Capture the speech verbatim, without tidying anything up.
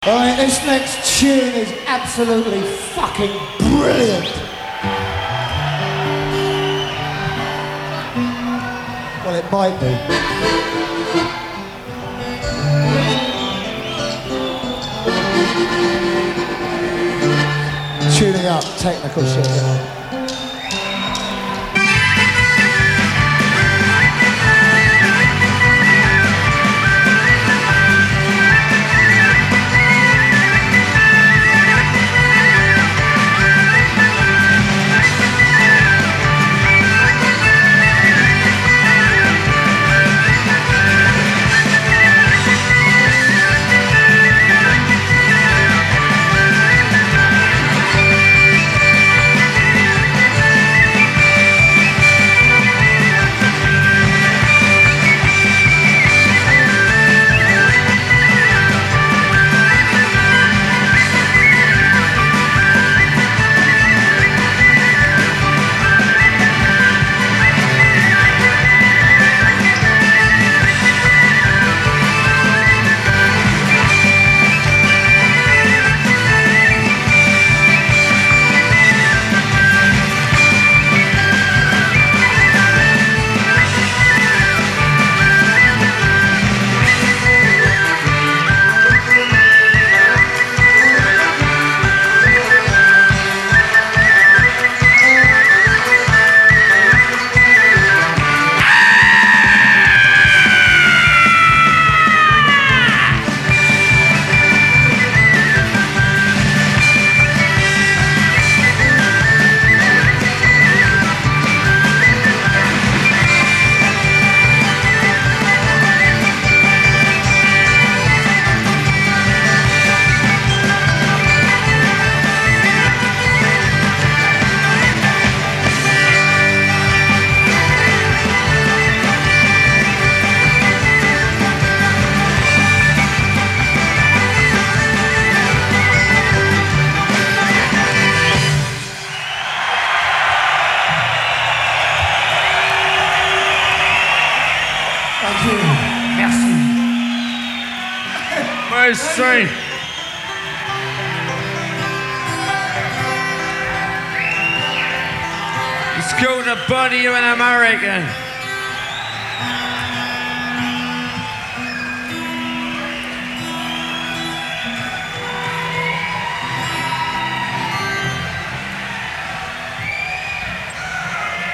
Alright, this next tune is absolutely fucking brilliant. Well, it might be. Tuning up, technical shit, you know. Thank you. Merci. Merci. It's called a body of an American.